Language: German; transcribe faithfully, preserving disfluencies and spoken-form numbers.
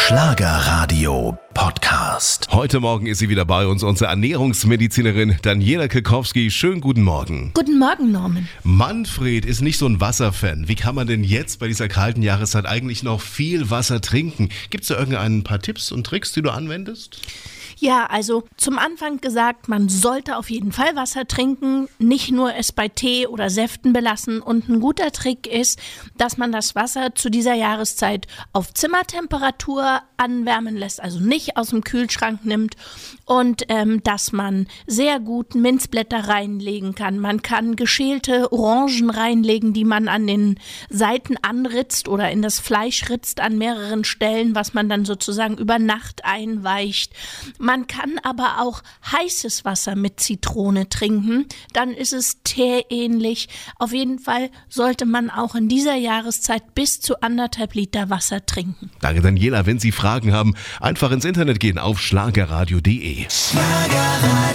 Schlagerradio Podcast. Heute Morgen ist sie wieder bei uns, unsere Ernährungsmedizinerin Daniela Kekowski. Schönen guten Morgen. Guten Morgen, Norman. Manfred ist nicht so ein Wasserfan. Wie kann man denn jetzt bei dieser kalten Jahreszeit eigentlich noch viel Wasser trinken? Gibt es da irgendein paar Tipps und Tricks, die du anwendest? Ja, also zum Anfang gesagt, man sollte auf jeden Fall Wasser trinken, nicht nur es bei Tee oder Säften belassen. Und ein guter Trick ist, dass man das Wasser zu dieser Jahreszeit auf Zimmertemperatur anwärmen lässt, also nicht aus dem Kühlschrank nimmt, und ähm, dass man sehr gut Minzblätter reinlegen kann. Man kann geschälte Orangen reinlegen, die man an den Seiten anritzt oder in das Fleisch ritzt an mehreren Stellen, was man dann sozusagen über Nacht einweicht. Man kann aber auch heißes Wasser mit Zitrone trinken, dann ist es teeähnlich. Auf jeden Fall sollte man auch in dieser Jahreszeit bis zu anderthalb Liter Wasser trinken. Danke, Daniela. Wenn Sie Fragen haben, einfach ins Internet gehen auf schlagerradio punkt de. Schlagerradio.